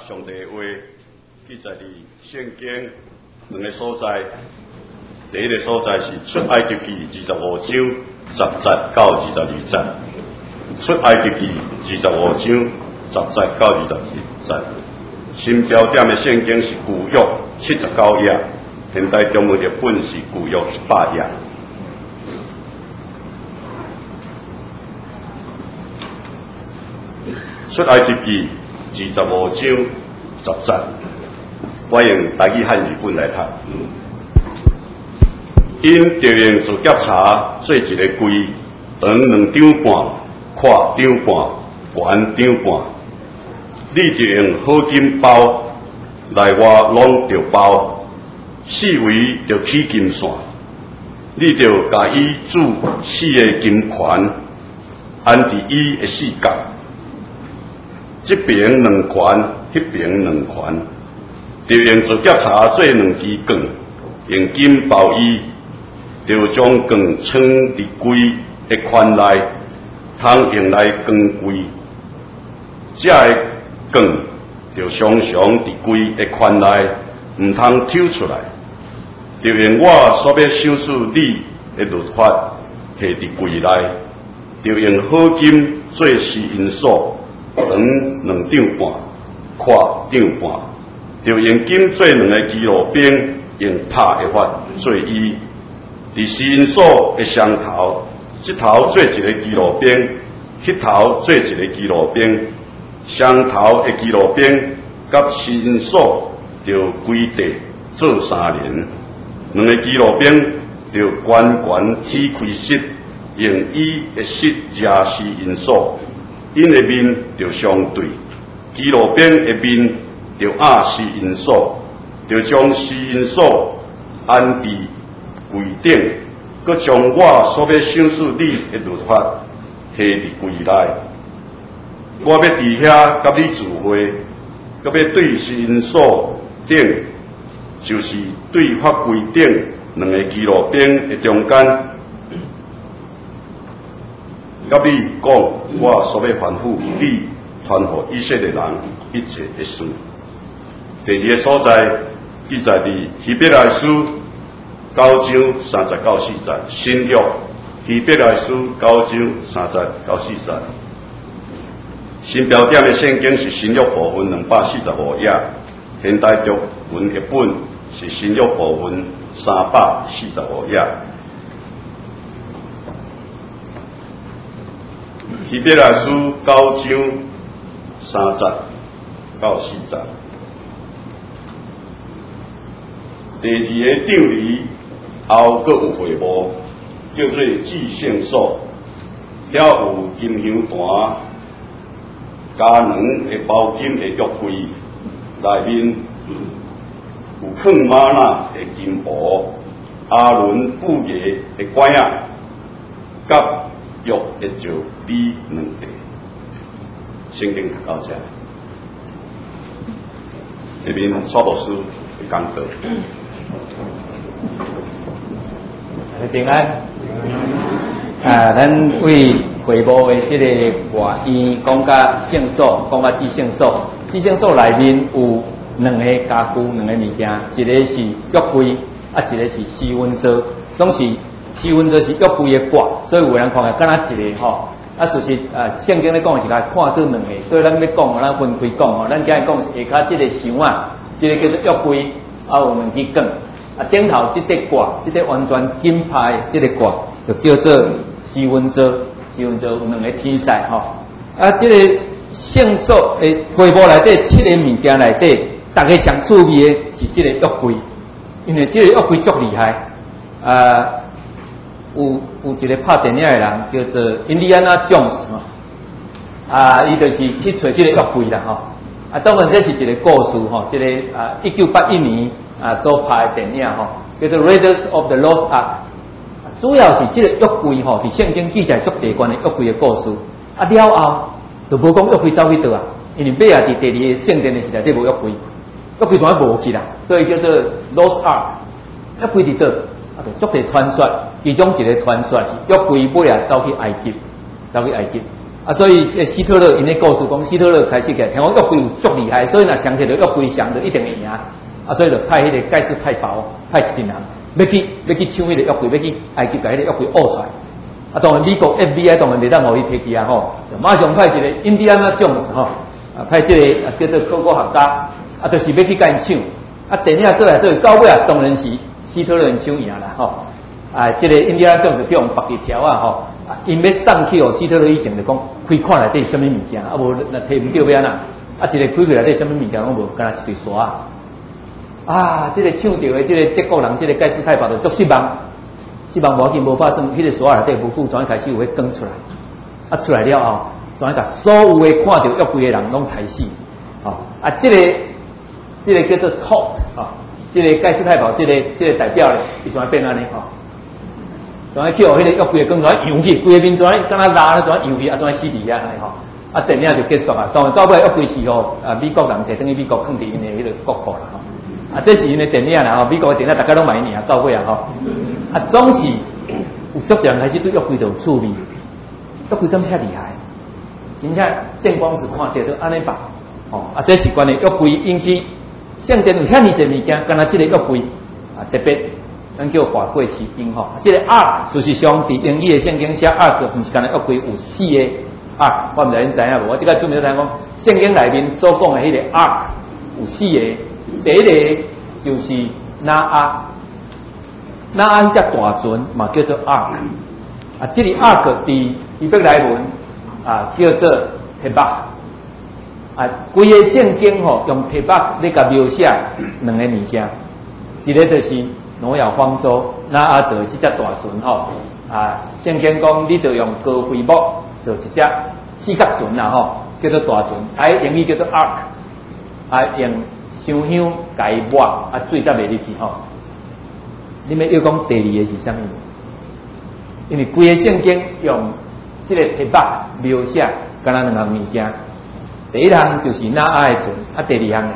上帝的话记载伫圣经两个所在，第一个所在是出埃及记25章10节到22节，出埃及记25章10节到22节。新标点的圣经是旧约79页，现代中文译本是旧约18页。出埃及记25章10节，我用台语汉语本来读。因着用做检查做一个柜，长2丈半，宽丈半，悬丈半。你着用好金包，内外拢着包，四围着起金线。你着甲伊煮4个金环，安伫伊的四角。这边2环，迄边2环，着用做检查做2支棍，用金包伊，着将棍藏伫柜的宽内，通用来光柜。这个棍着常常伫柜的宽内，唔通抽出来。着用我所要赏赐你的律法下伫柜内，着用好金做施因锁。长2丈半，宽丈半，着用金做2个基路兵，用拍的法做伊。伫施因锁的双头，这头做一个基路兵，迄头做一个基路兵。双头的基路兵甲施因锁着规地做3连，2个基路兵着悬悬起开膝，用伊的膝夹施因锁。因的面着相对，基路边的面着压施因锁，着将施因锁安伫柜顶，搁将我所要赏赐你的律法下伫柜内。我要伫遐甲你聚会，搁要对施因锁顶，就是对法柜顶2个基路边的中间。甲你讲，我所要吩咐你传予以色列人一切的事。第2个所在记载伫希伯来书9章3节到4节，新约希伯来书9章3节到4节。新标点的圣经是新约部分245页，现代中文译本是新约部分345页。希伯来书9章3节到4节。第2个长里后阁有会幕，叫做至圣所，遐有金香坛、加2个包金的约柜，内面有放玛纳的金钵，阿伦布业的管仔，甲约的石笔2块。圣经读到这，这边萨牧师的讲道。 平安。咱为会幕的这个外院讲甲圣所，讲甲至圣所。至圣所内面有2个家具，2个物件，一个是约柜，一个是施温座，拢是施温座是约柜的挂，所以有人看个敢若一个吼。事实圣经咧讲是甲看做2个，所以咱要讲，咱分开讲吼。咱今日讲下骹这个箱啊，这个叫做约柜，有2支棍。顶头这块挂，这个完全金牌的这个挂，就叫做施温座。施温座有2个天使吼。这个圣所的会幕内底7个物件内底，大家上趣味的是这个约柜，因为这个约柜足厉害。有一个拍电影的人叫做印第安纳琼斯嘛，伊就是去找这个约柜啦吼。当然这是一个故事吼，这个1981年所拍的电影吼，叫做《Raiders of the Lost Ark》。主要是这个约柜吼，是圣经记载足地关的约柜的故事。了后就无讲约柜走去倒啊，因为尾伫第2个圣殿的时代，这无约柜，约柜全部无去啦，所以叫做 Lost Ark。约柜伫倒，就足地传说，其中一个传说是约柜尾走去埃及， 啊，所以希特勒因咧故事讲，希特勒开始个，听讲约柜有足厉害，所以若抢起来约柜上就一定会赢。啊，所以就派迄个盖世太保，派一群人要去抢迄个约柜，要去埃及把迄个约柜挖出来。啊，当然美国 FBI 当然袂当互伊摕去啊吼，马上派一个印第安纳种吼，啊派这个叫做考古学家，啊就是要去甲因抢。啊电影做来做去到尾啊，当然是希特勒人抢赢啦吼。啊，这个印第安种是叫用白一条啊吼，啊因要送去哦，希特勒以前就讲开看内底什么物件，啊无若摕唔到要安那，啊一个开开内底什么物件拢无，敢若一堆沙。啊，这个抢到的这个德国人，这个盖世太保就足失望，无要紧，无发生，迄个沙内底无副转开始有迄光出来，啊出来了后，转甲所有的看到约柜的人拢抬死，哦，啊这个叫做 top 啊，这个盖世太保，这个代表咧，伊怎变安尼吼？怎叫迄个约柜的光怎扬起，规个面怎敢若拉咧怎扬起，啊怎死伫遐安尼吼？啊电影就结束啊，当然到尾约柜是吼，啊美国人摕等于美国放伫因的迄个国库啦吼。啊，这是因的电影啦吼，美国的电影大家拢买呢啊，到尾啊吼，啊总是有足人开始对约柜就有趣味，约柜咁遐厉害，真正电光石看到都安尼办，哦啊，这是关于约柜引起圣殿有遐尼侪物件，敢若这个约柜啊特别，咱叫华贵奇兵吼，这个 ark 事实上伫英语的圣经写 ark， 不是敢若约柜有4个 ark， 我唔知恁知影无？我即个注明讲，圣经内面所讲的迄个 ark 有4个。第一个就是拿阿只大船嘛叫做 ark， 啊，这个 ark 伫希伯来文啊叫做提巴，啊，规个圣经吼用提巴咧甲描写两个物件，一个就是挪亚方舟，拿阿做这只大船吼，啊，圣经讲你就用高飞木做一只四角船啦吼，叫做大船，啊，英语叫做 ark， 啊用香香甲伊抹啊，水才袂入去吼。你们要讲第二个是啥物？因为规个圣经用这个提巴描写，敢若两项物件。第一项就是拿阿的船，啊，第二项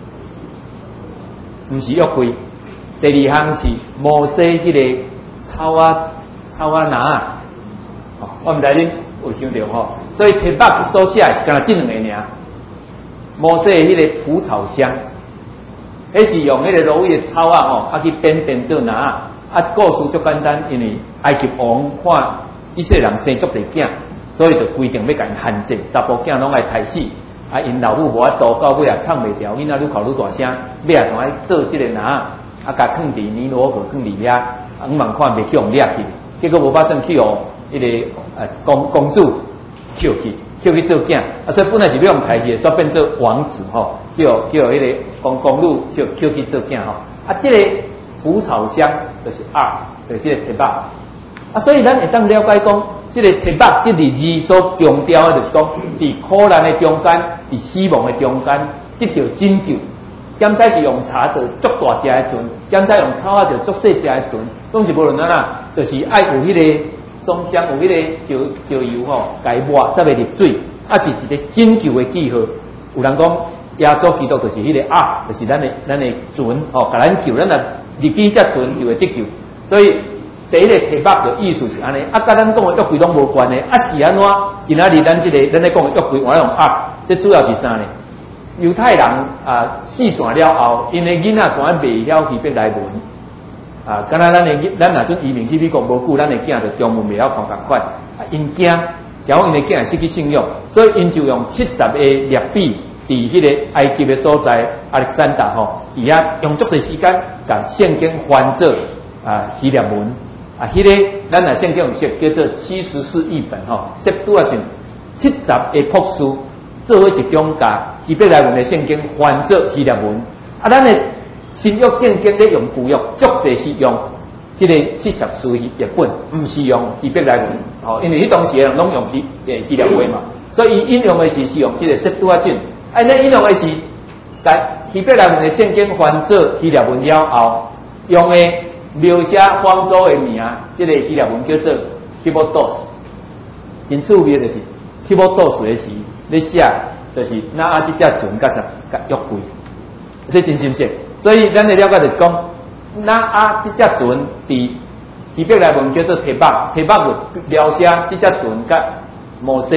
毋是约柜，第二项是摩西迄个草啊拿。哦，我毋知恁有想到吼，所以提巴所写是敢若这两个尔。摩西的迄个蒲草箱。迄是用迄个芦苇的草啊吼，啊去变做拿啊故事足简单，因为埃及王看以色列人生足侪囝，所以就规定要甲因限制，查甫囝拢爱杀死，啊因老母无法度，到尾也撑袂调，囡仔愈哭愈大声，尾也仲爱做即个拿啊甲放伫尼罗河放伫遐，啊五万看袂去用掠去，结果无发生去哦，迄个公主捡去做囝，啊所以本来是要用台字，煞变做王子吼，叫迄个公主捡去做囝吼，啊这个蒲草箱就是就是这个提巴，啊所以咱会当了解讲，这个提巴这个字所强调的就是讲，伫苦难的中间，伫死亡的中间，得到拯救。检采是用茶做足大只的船，检采用草啊做足细只的船，总是无论哪啦，就是爱有迄个松香，有迄个石油吼，甲伊抹才袂入水，啊是一个拯救的记号。有人讲耶稣基督就是迄个就是咱的船吼，甲咱救，咱若入去只船就会得救。所以第一个提巴的意思是安尼，啊，甲咱讲的约柜拢无关的，啊是安怎？今仔日咱咧讲的约柜，我用这主要是啥呢？犹太人啊，死散了后，因为囡仔全袂晓希伯来文啊，敢若咱若阵移民去美国无久，咱的囝就中文袂晓讲共款，啊，因惊，假如因的囝失去信用，所以因就用70个列比伫迄个埃及的所在亚历山大吼，伫遐用足侪时间甲圣经翻做啊希腊文啊，迄个咱若圣经有写叫做74译本吼，这拄啊是70个博士。做伙一种甲希伯来文的圣经翻做希腊文，啊，咱的新约圣经咧用旧约，足侪是用迄个70书译本，毋是用希伯来文，哦，因为迄当时人拢用希腊话嘛，所以伊引用的是用即个septuagint度啊卷，啊，咱引用的是甲希伯来文的圣经翻做希腊文了后，用的描写方舟的名，即个希腊文叫做 Kibotos， 真趣味的就是 Kibotos 的是。咧写就是那这只船甲约柜，这真新鲜。所以咱的了解就是讲，那这只船伫希伯来文叫做提巴，提巴就描写这只船甲摩西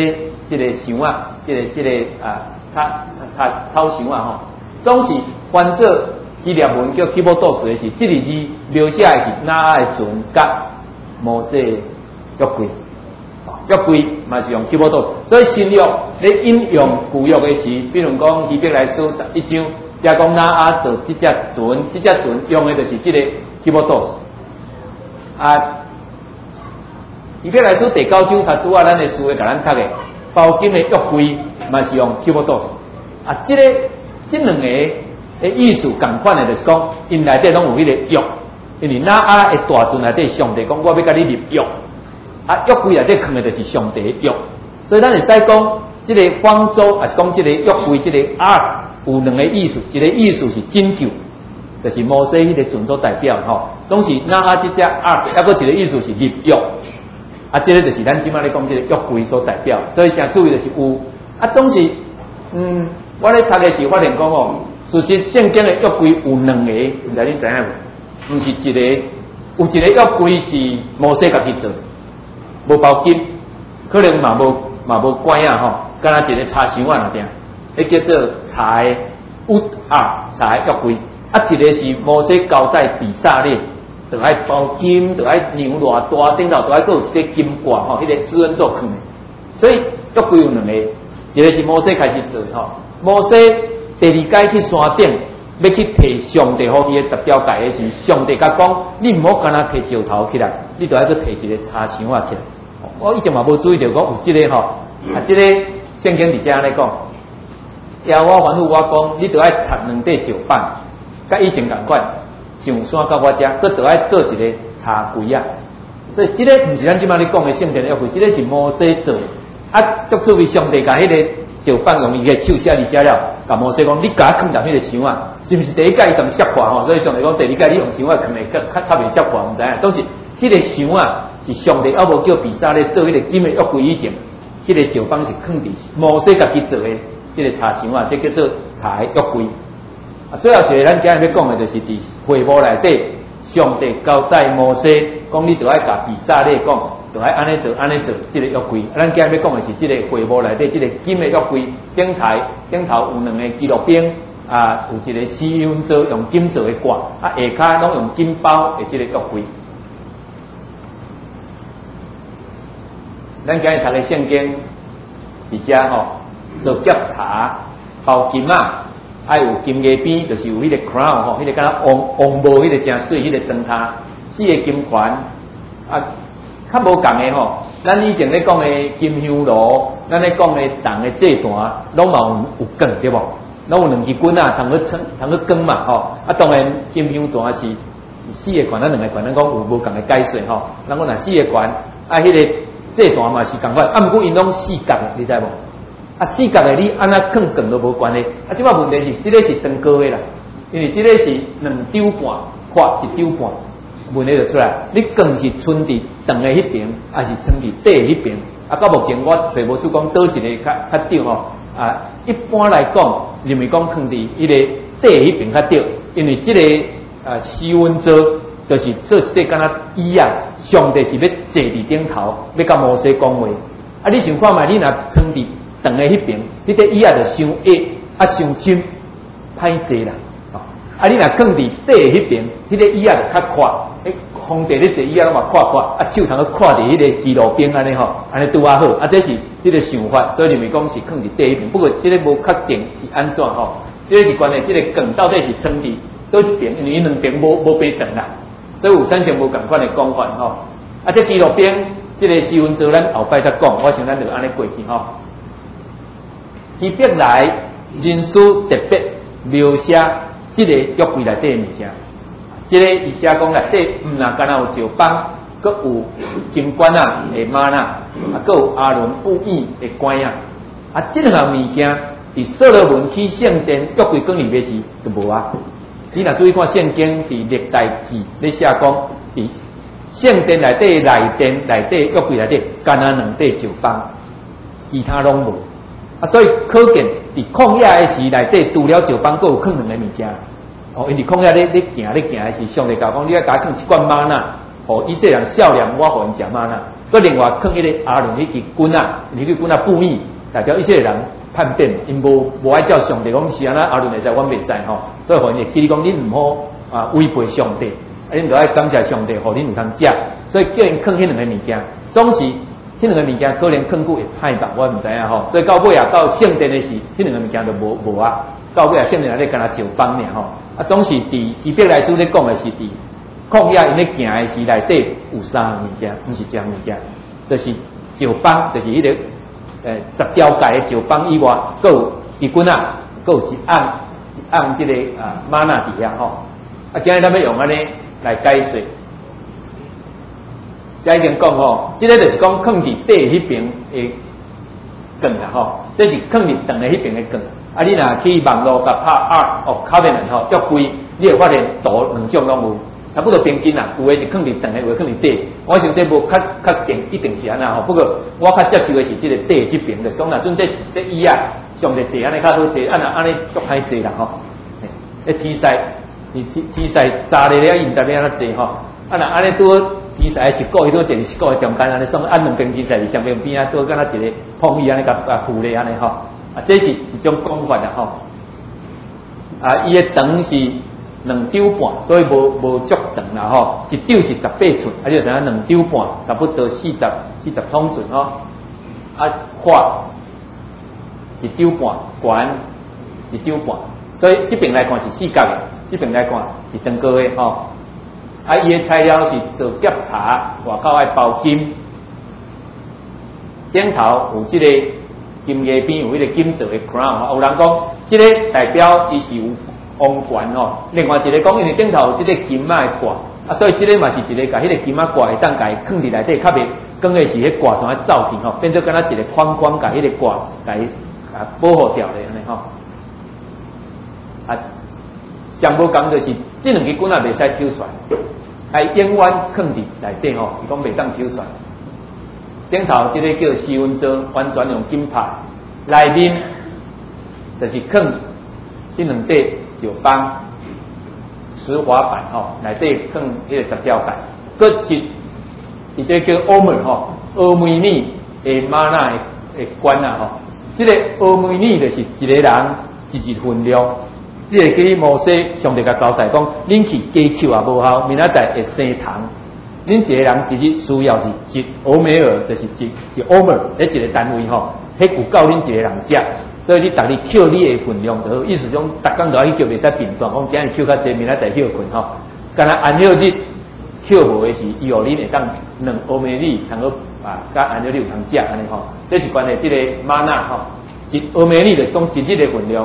这个箱啊，这个草箱啊吼，总是翻做希腊文叫 Keyboardos 的是，这个字描写的是哪的船甲摩西约柜，约柜嘛是用 Keyboardos， 所以新约咧引用旧约的时，比如讲希伯来书11章，加讲哪做这只船，这只船用的就是这个 Keyboardos 啊。希伯来书第9章，他拄啊咱的书会甲咱读的，包金的约柜嘛是用 Keyboardos 啊，这两个的意思同款的，就是讲因内底拢有迄个约，因为那的大船内底上帝讲我要甲你立约，啊约柜内底藏的就是上帝的约，所以咱会使讲这个方舟，也是讲这个约柜，这个 ark 有两个意思，一个意思是拯救，就是摩西迄个船所代表吼，拢是那这只 ark， 还佫一个意思是立约。啊，这个就是咱今仔咧讲这个约柜所代表，所以正注意就是有啊，总是我咧读的时发现讲哦，事实圣经的约柜有两个，唔知恁知影无？唔是一个，有一个约柜是摩西家己做，无包金，可能嘛无管啊吼，敢若一个茶箱啊那点，迄叫做茶的茶的约柜，啊一个是摩西交代比萨列。就爱包金，就爱牛偌大，顶头就爱有一个金冠吼，迄个施恩座放的。所以约柜有两个，一个是摩西开始做吼，摩西第2届去山顶要去摕上帝予伊的10条诫的时，上帝甲讲，你唔好干那摕石头起来，你就爱去摕一个茶箱啊起来。我以前嘛无注意到讲有这个吼，啊这个圣经伫遮安尼讲，也我吩咐我讲，你就爱插2块石板，甲以前同款。上山到我遮，佫就爱做一个茶柜啊。所以这个不是咱即摆咧讲的圣殿约柜，这个是摩西做。啊，足趣味上帝甲迄个石板用伊个手写字写了，甲摩西讲：你甲我放入迄个箱啊，是不是第1届伊当摔破吼？所以上帝讲第2届你用箱啊放来，较袂摔破，唔知影。都是迄个箱啊，是上帝还无叫比萨咧做迄个金的约柜以前，迄个石板是放伫摩西家己做的，这个茶箱啊，这叫做茶的约柜。啊，最后一个咱今日要讲的就是伫会幕内底，上帝交代摩西讲，你就爱甲比萨列讲，就爱安尼做，这个约柜。咱今日要讲的是这个会幕内底，这个金的约柜，顶头有2个基路兵，啊，有一个施恩座用金做的挂，啊，下骹拢用金包的这个约柜。咱今日读的圣经伫遮吼，做检查包金啊。爱有金叶边，就是有迄个 crown 吼，迄个敢若王帽，迄个真水，迄个装塔，4个金环啊，较无共的吼。咱以前咧讲的金香炉，咱咧讲的铜的祭坛，拢嘛有光对无？拢有2支棍啊，通去光嘛吼。啊，当然金香坛是4个环，咱2个环，咱讲有无共的解说吼。咱讲若4个环，啊，迄个祭坛嘛是共款，啊，毋过因拢4角的，你知无？啊，4角的你安那放光都无关系。啊，即摆问题是，这个是长高的啦，因为这个是2张半，宽1张半，问题就出来。你光是存伫长的迄边，还是存伫底的迄边？啊，到目前我找无出讲倒一个较对吼。啊，一般来讲，认为讲放伫迄个底的迄边较对，因为这个施恩座就是做一个敢若椅啊，上帝是要坐伫顶头，要甲摩西讲话。啊，你想看觅，你若藏伫长的迄边，迄个椅啊就伤矮，啊伤深，歹坐啦。啊，你若放伫底的迄边，迄个椅啊就较宽。皇帝咧坐椅啊，拢嘛看，啊手通去看伫迄个基路边安尼吼，安尼拄啊好。啊，这是迄个想法，所以认为讲是放伫底迄边。不过这个无确定是安怎吼，这个是关键，这个光到底是藏伫倒一边，因为伊2边无平等啦，所以有产生无共款的讲法吼。啊，这基路边，这个施恩座咱后摆再讲，我想咱就安尼过去吼。希伯来人书特别描写这个约柜内底的物件，这个伊写讲内底毋但干有石板，阁有金冠啊的玛纳，啊，阁有阿伦布衣的冠啊，啊，这2项物件伫所罗门去圣殿约柜讲里面时就无啊。你若注意看圣经伫历代记咧写讲，伫圣殿内底内底约柜内底干2块石板，其他拢无。啊，所以可见伫旷野的时内底，除了石板，阁有放2个物件。哦，因伫旷野咧行的时，上帝教讲，你要甲放一罐玛纳，互以色列人少年，我互因食玛纳。 佮另外放迄个亚伦迄支棍啊，迄支棍啊布衣，代表一切人叛变，因无爱照上帝讲是安那亚伦会知，阮袂知吼，所以互因记你讲恁毋好违背上帝，恁著爱感谢上帝，互恁有通食，所以叫因放迄两个物件，当时迄两个物件可能放久会歹吧，我毋知影吼，所以到尾啊到圣殿的时，迄两个物件就无啊，到尾啊圣殿内底敢若石板尔吼，当时伫希伯来书咧讲的是伫旷野因咧行的时内底有三个物件，毋是一样物件，就是石板，就是迄个10条界的石板以外，佫有一棍啊，佫有一按即个玛纳伫遐吼。今日咱要用安尼来解说。才已经讲吼，即个就是讲放伫底迄边的梗啦吼，这是放伫长的迄边的梗。你若去网络甲拍 Art of Covenant 吼，约柜，你会发现图两种拢有。差不多平均啦，有的是放伫长的，有的放伫底。我想这无较定，一定是安那吼。不过我较接受的是即个底这边的，讲若准这是这椅啊，上帝坐安尼较好坐，安尼足歹坐啦吼。天使炸咧了，伊毋知要安怎坐吼。若安尼拄天使一个，伊拄坐一个中间安尼，送两边天使是上边边啊，拄敢若一个碰伊安尼甲扶咧安尼吼。这是一种讲法啦吼。伊的长是2肘半，所以无足长啦吼，一肘是18寸，你就知影2肘半，差不多40桶寸吼。宽1肘半，悬1肘半，所以这边来看是四角的，这边来看是长高的吼。伊的材料是做夹茶，外口爱包金，顶头有这个金叶边有迄个金做的 crown， 有人讲这个代表伊是有王冠吼，另外一个讲因为顶头有这个金仔的挂，所以这个嘛是一个甲迄个金仔挂会当甲伊放伫内底，较袂讲的是迄挂状的走去吼，变做敢若一个框框甲迄个挂甲伊保护掉咧安尼吼。上无讲就是这两支棍啊袂使抽出来，永远放伫内底吼，伊讲袂当抽出来。顶头这个叫四分座，完全用金拍，内面就是放这两块石板、石滑板吼，内底放迄个10条界，佫伊这叫欧美吼，欧梅尼的玛纳的管啊吼，这个欧梅尼就是一个人一日分量。这个给摩西上帝甲交代讲，恁去加扣也无效，明仔载会生糖。恁一个人一日需要是一欧梅尔，就是一欧梅尔，迄一个单位吼，迄有够恁一个人食。所以你逐日扣你的分量就好，意思讲逐工都要去扣，袂使变断。讲今日扣较济，明仔载扣困吼。干那安息日扣无的是，伊互恁会当2欧梅利，通好甲安息日有通食安尼吼。这是关于这个玛纳吼，一欧梅利就是讲一日的分量。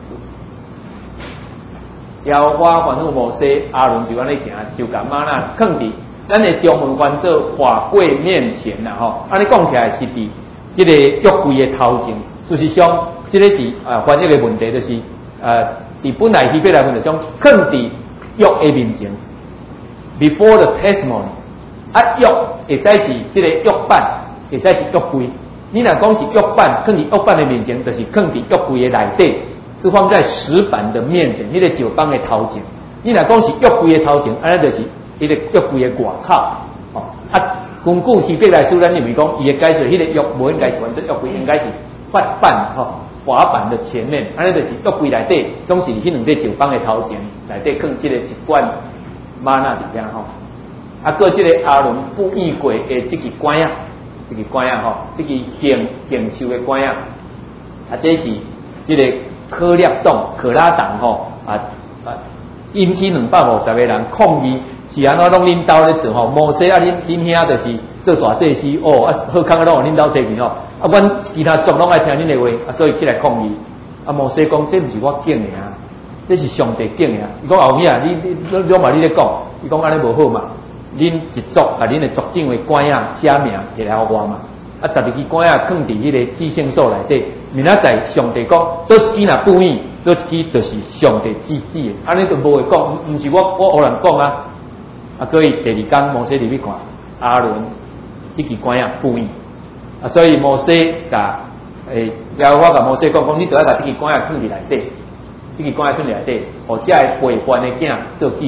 耶和华吩咐摩西、亚伦就安尼行，就甲玛纳放伫咱的中文翻做法柜面前啦吼。安尼讲起来是伫这个约柜的头前。事实上，这个是翻译的问题，就是伫本来希伯来文就讲放伫约的面前 ，before the testimony。约会使是这个约板，会使是约柜。你若讲是约板，放伫约板的面前，就是放伫约柜的内底。是放在石板的面前，迄个石板的头前。你若讲是约柜的头前，安尼就是迄个约柜的外口。根据希伯来书，咱认为讲伊的解释，迄个约无应该是完全约柜，应该是法板滑板的前面，安尼就是约柜内底，总是迄两块石板的头前内底放即个一罐玛纳伫遐吼。搁即个亚伦布衣过的即支管啊，即支管啊吼，即支形寿的管啊，这是即个。可拉党吼引起250个人抗议，是安怎拢恁兜咧做吼？摩西恁兄就是做大祭司哦，好康拢恁兜摕去吼。阮其他族拢爱听恁的话，所以起来抗议。摩西讲，这毋是我拣的啊，这是上帝拣的啊。伊讲后面你嘛你咧讲，伊讲安尼无好嘛，恁一族恁的族长的官啊写名摕来互我嘛。12支管啊，放伫迄个至圣所内底。明仔载上帝讲，倒一支若不义，倒一支就是上帝自己的。安尼就无会讲，毋是我胡人讲啊。所以第2天摩西入去看亚伦迄支管啊不义。所以摩西甲耶和华甲摩西讲，你著要甲这支管啊放伫内底，这支管啊放伫内底，互遮个陪伴的囝做记号。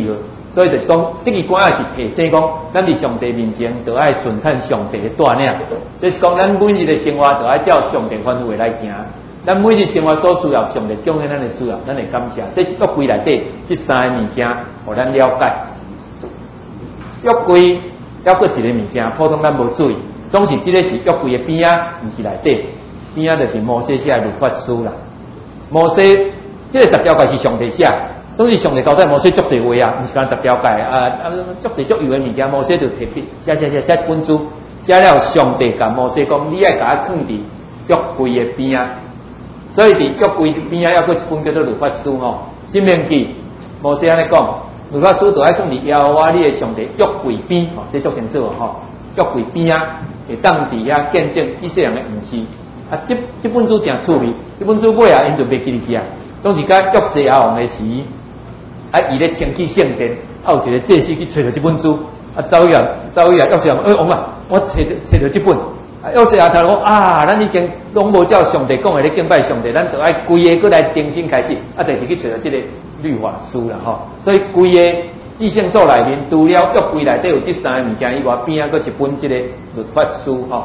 所以就是讲，这个关也是提醒讲，咱伫上帝面前，就爱顺看上帝的带领。就是讲，咱每日的生活就爱照上帝吩咐来行。咱每日生活所需要，上帝供应咱的需要，咱会感谢。这是约柜内底这三个物件，互咱了解。约柜还佫一个物件，普通咱无注意，总是这个是约柜的边啊，毋是内底。边啊就是摩西写的律法书啦。摩西这个10条诫是上帝写，总是上帝交代摩西足侪话啊，毋是讲10条诫足侪足有的物件，摩西就特别写本书，写了上帝甲摩西讲，你爱甲我放伫约柜的边啊。所以伫约柜边啊，还佫一本叫做律法书吼。申命记摩西安尼讲，律法书就爱放伫耶和华你的上帝约柜边吼，这足清楚吼。约柜边啊，会当伫遐见证以色列人的毋是。啊，这本书真趣味，这本书尾啊，因就袂记入去啊。当时甲约西亚王的时，伊咧清气圣殿，有一个祭司去找到这本书，走去约西亚王，王啊，我找到这本。约西亚他讲咱已经拢无照上帝讲的咧敬拜上帝，咱就爱规个过来重新开始，就是去找到这个律法书啦吼。所以规个至圣所内面，除了约柜内底有这三个物件以外，边啊佫一本这个律法书吼。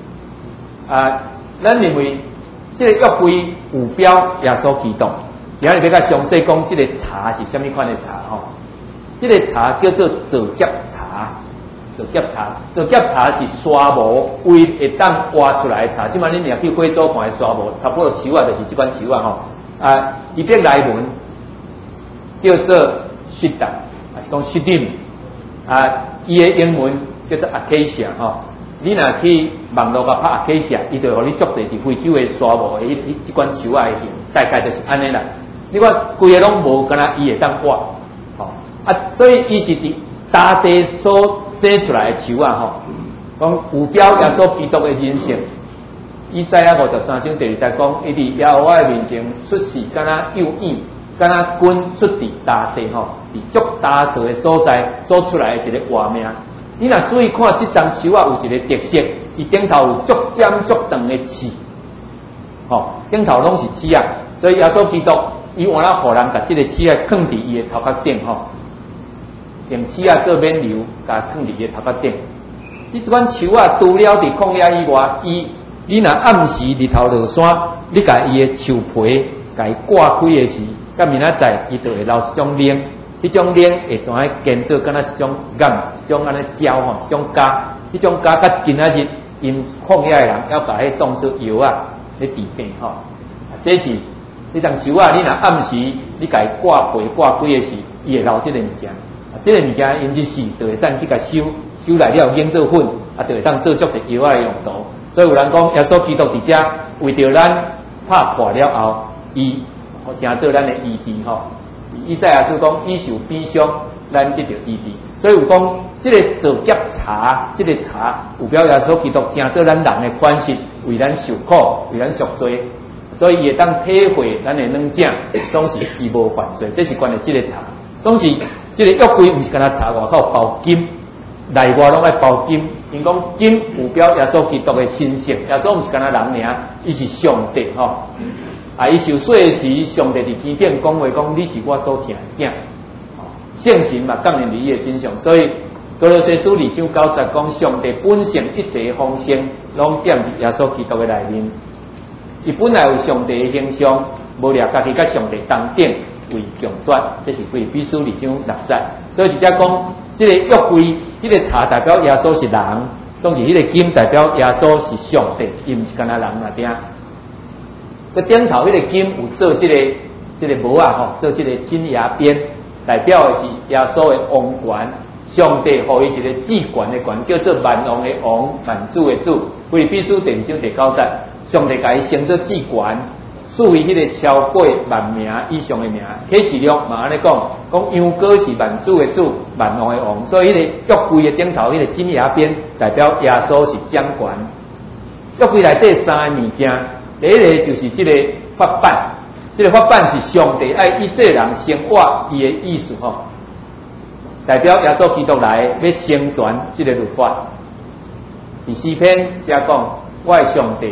咱认为这个约柜有标耶稣基督，然后要较详细讲这个茶是什么款的茶吼？这个茶叫做做结茶，做结茶是沙模为会当挖出来的茶。即摆恁若去贵州看的沙模，差不多树啊，就是这款树啊吼。伊变内文叫做 shida， 是讲 shidim， 伊的英文叫做 acacia 吼。你若去网络拍acacia，伊就互你足侪伫非洲的沙漠的迄款树啊的形，大概就是安尼啦。你看规个拢无，敢若伊会当挖，吼所以伊是伫大地所生出来的树啊，吼，讲有标耶稣基督的人性。以赛亚53章第2节讲，伊伫耶和华的面前出世，敢若幼犬，敢若君出伫大地吼，伫足大树的所在所出来的一个画面。你若注意看这张树啊，有一个特色，伊顶头有足尖足长的刺，吼，顶头拢是刺啊。所以耶稣基督，伊换了互人甲这个刺啊放伫伊的头壳顶吼，用刺啊做免流，甲放伫伊的头壳顶。这款树啊，除了伫旷野以外，你若暗时日头落山，你甲伊的树皮甲伊挂开的时，甲明仔载伊就会留一种亮。迄种链会怎样建做？敢若一种干，一种安尼胶吼，一种胶，迄种胶甲今仔日因矿业的人要把迄当做药啊，咧治病吼。这是这张树啊，你若暗时你甲伊挂皮挂开的时，伊会留这个物件。这个物件因日时就会使去甲收来了，研做粉，就会当做足一药啊的用途。所以有人讲，耶稣基督伫遮为着咱拍破了后，伊成做咱的医治吼。以赛亚书讲，伊受悲伤，咱得到医治。所以有讲，这个做结茶，这个茶有表耶稣基督成做咱人的关系，为咱受苦，为咱赎罪，所以也当体会咱的软正，总是伊无犯罪。这是关于这个茶，总是这个约柜，毋是干那茶外口包金，内外拢爱包金。因讲金有表耶稣基督的神性，耶稣毋是干那人尔，伊是上帝吼。伊受洗的时，上帝伫天顶讲话，讲你是我所疼的囝，圣神嘛降临伫伊的身上。所以哥罗西书2章9节讲，上帝本性一切丰盛，拢踮伫耶稣基督的内面。伊本来有上帝的形象，无掠家己甲上帝同等为强夺，这是腓立比书2章6节。所以直接讲，这个约柜，这个茶代表耶稣是人，当时迄个金代表耶稣是上帝，伊毋是干那人那点。个顶头迄个金有做这个帽啊吼，做这个金牙边，代表的是耶稣的王权，上帝予伊一个至权的权，叫做万王的王，万主的主。腓立比书2章9节，上帝甲伊升做至权，赐予迄个超过万名以上的名。启示录嘛安尼讲羊羔是万主的主，万王的王，所以迄个约柜的顶头迄个金牙边，代表耶稣是掌权。约柜内底三个物件。第一个就是这个法版，这个法版是上帝爱以色列人生活伊的意思吼，代表耶稣基督来要成全这个律法。第4篇则讲，我的上帝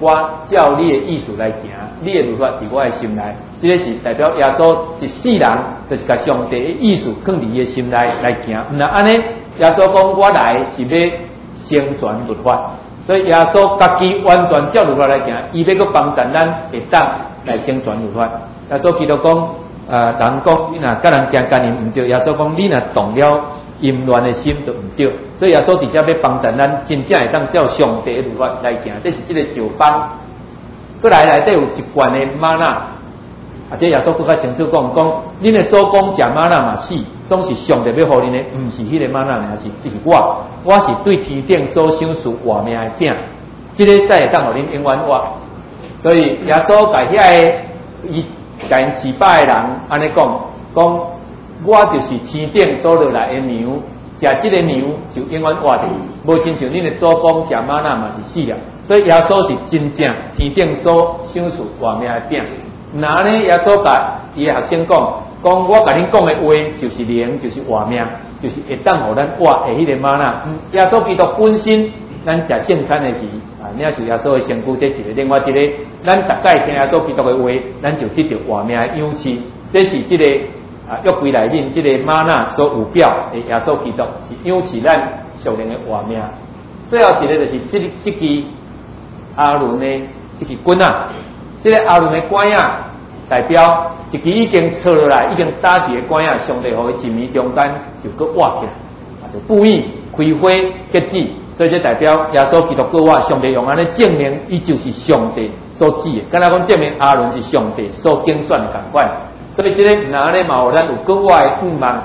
我照你的意思来行，你的律法伫我的心内，这个是代表耶稣一世人就是甲上帝的意思放伫伊的心内来行。那安尼，耶稣讲我来是要成全律法，所以耶稣家己完全照律法来行，伊要搁帮助咱会当来成全律法。耶稣基督讲，人讲你若甲人讲干念唔对，耶稣讲你若动了淫乱的心就唔对，所以耶稣直接要帮助咱真正会当照上帝的律法来行，这是这个旧帮。过来内底有一罐的玛纳，这耶稣更较清楚讲，恁的祖公食玛纳嘛死，总是上帝要互恁的，唔是迄个玛纳，而是我是对天顶所想事活命的鼎，这个才会当互恁永远活。所以耶稣甲遐个伊甲因饲饱的人安尼讲，我就是天顶所落来的牛，食这个牛就永远活着，无亲像恁的祖公食玛纳嘛是死了。所以耶稣是真正天顶所想事活命的鼎。那呢，耶稣甲伊的学生讲我甲恁讲的话就是灵，就是活命，就是会当互咱活的迄个玛纳。耶稣基督本身，咱食圣餐的时你也是耶稣的身躯，这一个另外一个，咱大概听耶稣基督的话，咱就得到活命的氧气。这是这个约柜内面这个玛纳所有表的耶稣基督，是氧气咱属灵的活命。最后一个就是这支阿伦的这支棍啊，这个阿伦的管啊，代表一支已经插落来，已经打伫的管啊，上帝互伊一年中间就搁活起来，就不易开花结籽。所以这代表耶稣基督搁活，上帝用安尼证明伊就是上帝所指的，敢若讲证明阿伦是上帝所拣选的同款。所以这个那安尼嘛，有咱有搁活的盼望。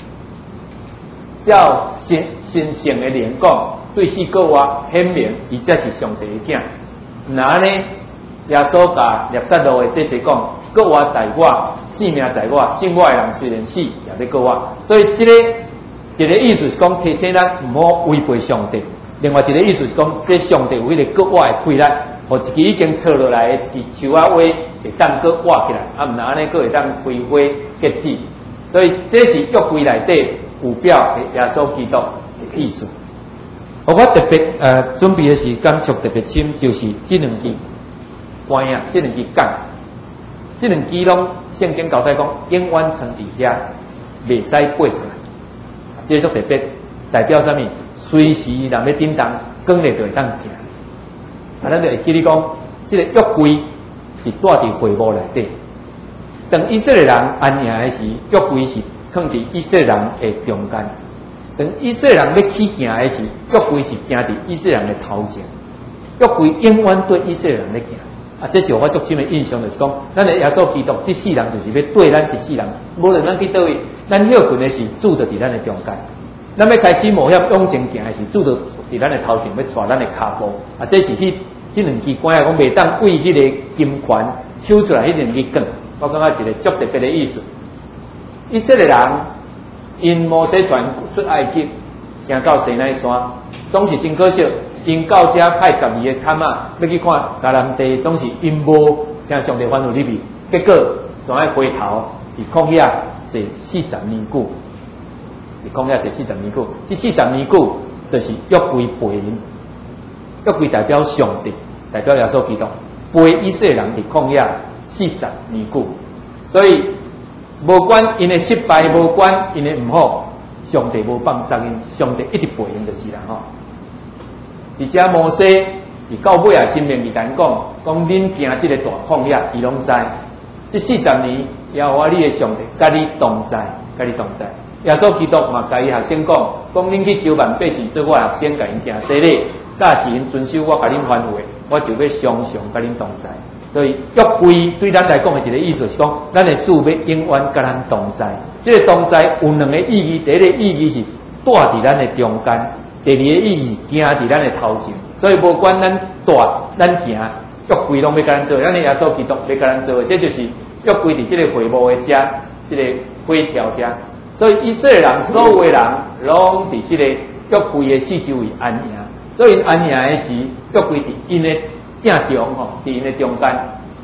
照神圣的灵讲，对死搁活显明，伊才是上帝的囝。那安尼，耶稣甲列撒路的这些讲，搁活在我，性命在我，信我的人虽然死，也要搁活。所以这个一个意思是讲，提醒咱唔好违背上帝；另外一个意思是讲，这上帝有迄个搁活的规律，互一支已经插落来的一支树仔花会当搁活起来，唔那安尼搁会当开花结籽。所以这是约柜内底有表的耶稣基督的意思。我特别准备的是感触特别深，就是这两支关啊，这两支讲，这两支拢圣经交代讲，永远藏伫遐，袂使过出来。这就特别代表什么？随时人要叮当，光日就会当行。咱就会记你讲，这个约柜是带伫会幕内底。当以色列人安营的时，约柜是放伫以色列人的中间。当以色列人要起行的时，约柜是行伫以色列人的头前。约柜永远对以色列人咧行。这是我足深的印象，就是讲，咱的耶稣基督这世人就是要对咱一世人，无论咱去倒位，咱休困的时，主就伫咱的中间。咱要开始冒险往前行的时，主就伫咱的头前要带咱的脚步。这是迄两支管啊，讲袂当为迄个金环抽出来迄两支管。我感觉一个足特别的意思。以色列人因摩西传出埃及，行到西奈山，总是真可惜。因到遮派12个探仔要去看迦南地，总是因无听上帝吩咐入去，结果总爱回头伫旷野是40年久，伫旷野是40年久。这40年久就是约柜陪人，约柜代表上帝，代表耶稣基督，陪以色列人伫旷野40年久。所以无管因的失败，无管因的唔好，上帝无放松因，上帝一直陪因就是啦吼。而且摩西伊到尾啊，心灵伊讲恁行这个大旷野，伊拢知。这40年，耶和华你的上帝，甲你同在，甲你同在。耶稣基督嘛，甲伊学生讲恁去9万百姓做我学生，甲因行洗礼，假是因遵守我甲恁吩咐的，我就要常常甲恁同在。所以约柜对咱来讲的一个意思是讲，咱的主要永远甲咱同在。这个同在有两个意义，第一个意义是带伫咱的中间。第二个意义，行伫咱的头前，所以无管咱大咱行，约柜拢要甲咱做，咱的耶稣基督要甲咱做，这就是约柜伫这个会幕的遮，这个花条遮。所以以色列人所有的人，拢伫这个约柜的四周围安营。所以因安营的时，约柜伫因的正中吼，伫因的中间，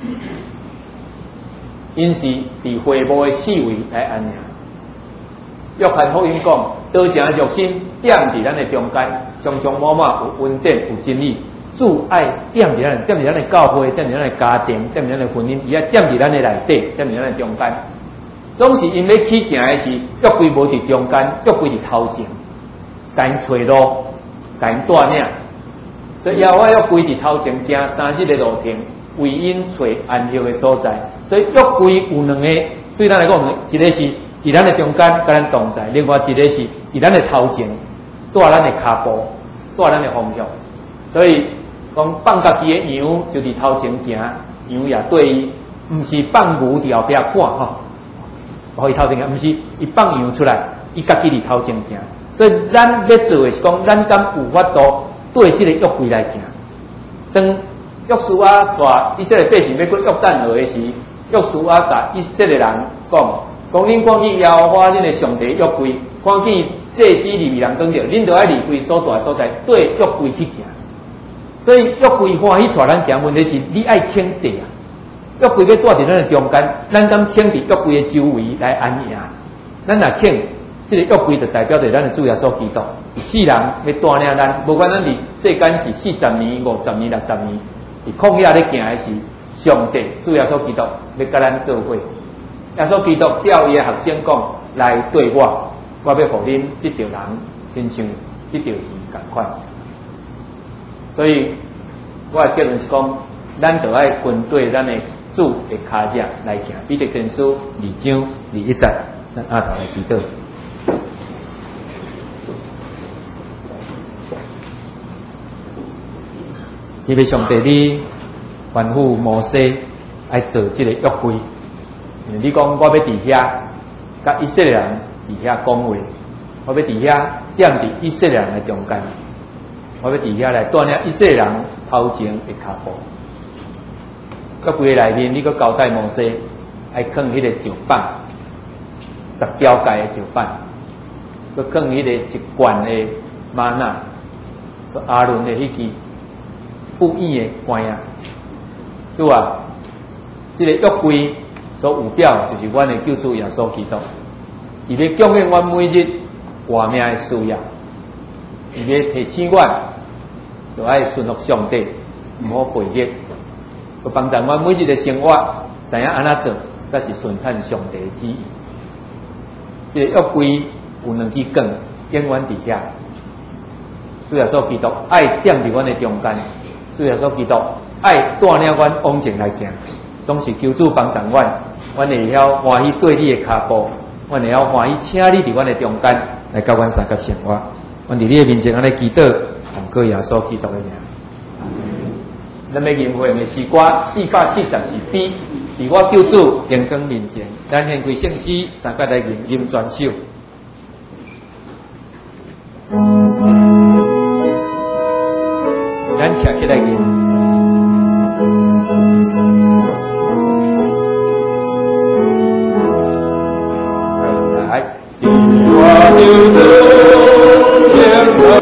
因是伫会幕的四围来安营。约翰福音讲，多正肉身踮伫咱的中间，常常满满有恩典有真理， 主爱踮伫咱的教会，踮伫咱的家庭，踮伫咱的婚姻，伊爱踮伫咱的内底，踮伫咱的中间。总是因要起行的是约柜无伫中间，约柜伫头前，甲因找路，甲因带领。所以耶和华约柜伫头前行3日的路程，为因找安息的所在。所以约柜有两个，对咱来讲，一个是伫咱的中间，甲咱同在；另外一个是伫咱的头前，带咱的脚步，带咱的方向。所以讲放家己的羊就伫头前行，羊也对伊，毋是放牛伫后壁看吼。互伊头前行，毋是伊放羊出来，伊家己伫头前行。所以咱要做的是讲，咱敢有法度对这个约柜来行。当约书亚带以色列百姓要过约旦河的时，约书亚甲以色列人讲恁赶去耶和华恁的上帝约柜，赶去祭司利未人讲着，恁就爱离开所住的所在，对约柜去行。所以约柜欢喜带咱行，问题是你爱肯地啊。约柜要带伫咱的中间，咱敢肯伫约柜的周围来安营。咱若肯，这个约柜就代表着咱的主耶稣基督。世人要带领咱，无管咱伫世间是40年、50年、60年，伫旷野咧行的是上帝主耶稣基督要甲咱做伙。耶稣基督叫伊的学生讲：来对我要互恁得着人，亲像得着伊共款。所以，我的结论是讲，咱就爱跟对咱的主的脚迹来行。彼得前书2章21节，咱下头来祈祷。因为上帝你吩咐摩西爱做这个约柜，因为你讲我要伫遐，甲以色列人伫遐讲话，我要伫遐踮伫以色列人的中间。我要伫遐来带领以色列人头前的脚步。约柜内面，你搁交代摩西爱放迄个石板，10条界的石板，搁放迄个一罐的玛纳，搁阿伦的迄支不义的冠啊，对吧？这个约柜所有表就是阮的救主耶稣基督，伊要供应阮每日活命的需要。伊要提醒阮，就爱顺服上帝，唔好背逆，佮帮助阮每日的生活，知影安怎做，才是顺探上帝的旨意。这个约柜有2支竿，永远伫遐。主耶稣基督爱踮伫阮的中间，主耶稣基督爱带领阮往前来行，总是求主帮助阮，阮会晓欢喜对你的脚步，阮会晓欢喜请你伫阮的中间来甲阮三甲生活。阮伫你的面前安尼祈祷，奉靠耶稣基督的名。咱要吟会的诗歌444篇，伫我救主荣光面前，咱献归圣诗，三甲来吟全首。咱徛起来吟。我救主荣光。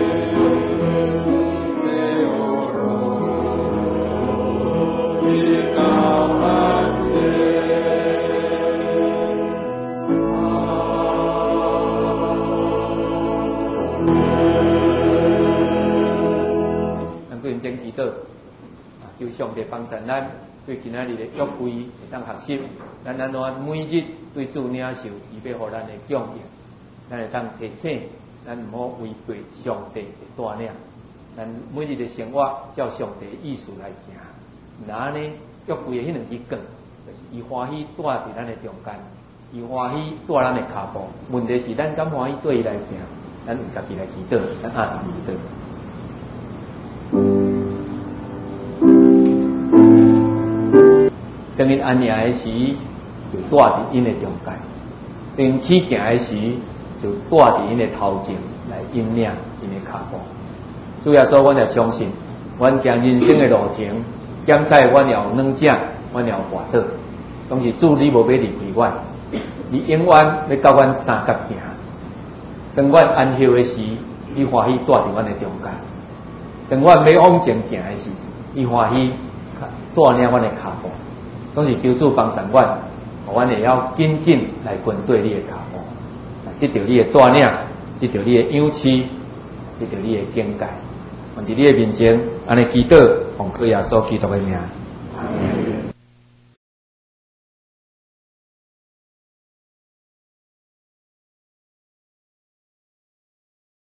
求上帝帮助咱，对今仔日的约柜会当学习，咱安怎每日对主领受，伊要互咱的供应，咱会当提醒，咱唔好违背上帝的带领，咱每日的生活照上帝的意思来行。那呢，约柜的迄2支竿，就是伊欢喜带伫咱的中间，伊欢喜带咱的脚步。问题是咱敢欢喜对伊来行，咱有家己来祈祷，咱下堂祈祷。当因安营的时，就带伫因的中间；当因起行的时，就带伫因的头前来引领因的脚步。主耶稣，阮也相信，阮行人生的路程，检测阮要软正，阮要滑倒，拢是主你无要离开阮，你永远要甲阮三角行。当阮安息的时，你欢喜带伫阮的中间；当阮要往前行的时，你欢喜带领阮的脚步。拢是求主帮助阮，互阮会晓紧紧来跟对你的脚步，得到你的带领，得到你的养赐，得到你的境界。 愿伫你的面前，安尼祈祷，奉靠耶稣基督的名。